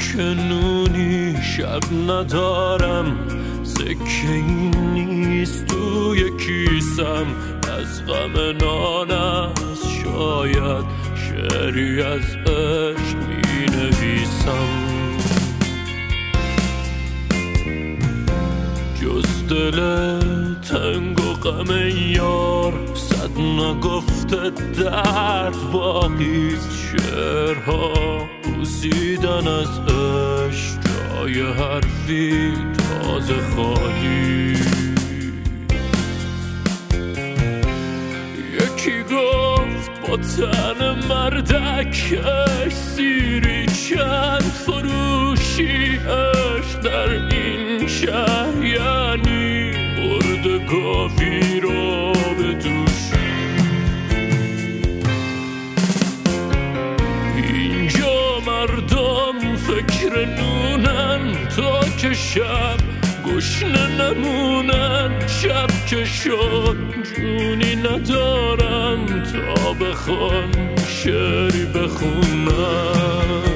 که نونی شب ندارم، سکه این نیست توی کیسم، از غم نان است شاید شعری از عشق می نویسم. جز دل تنگ و غم یار صد نگفته درد باقیست، شعرها بوسیدن از عشق جای حرفی تازه خالی. یکی گفت با تن مردکش سیری چند فروشی، عشق در این شهر یعنی مرد گاوی رو به دوشی. اینجا مردم فکر نونن تا که شب گشنه نمونن، شب که شد جونی ندارن تا بخوان شعری بخونن.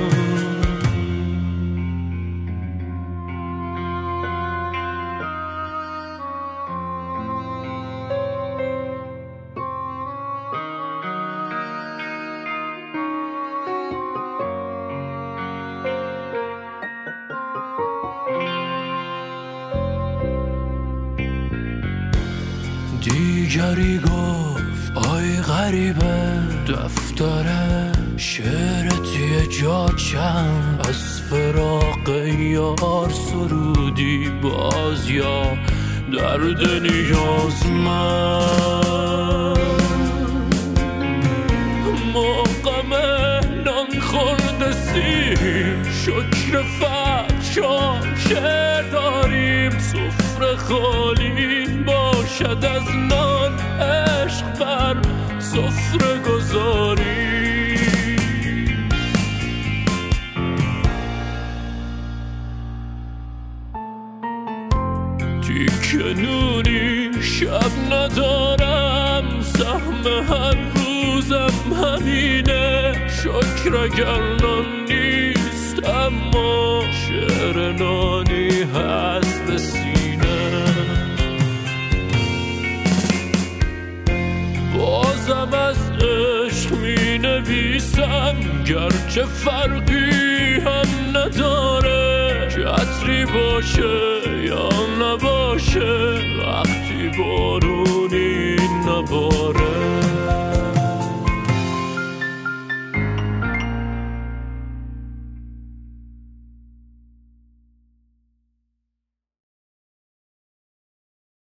دیگری گفت آی غریبه دفتر شعرتی جا چند، از فراق یار سرودی باز یا درد نیازمند. ما غم نان خورده سیم شکر فقر شعر داریم، سفره خالی باشد از نان، عشق بر سفره گذاری. تیکه نونی شب ندارم، سهم هر روزم همینه، شکر اگر نان نیست اما شعر نانی هست به سینه. بازم از عشق می نویسم گرچه فرقی هم نداره، که عطری باشه یا نباشه وقتی بارونی نباره.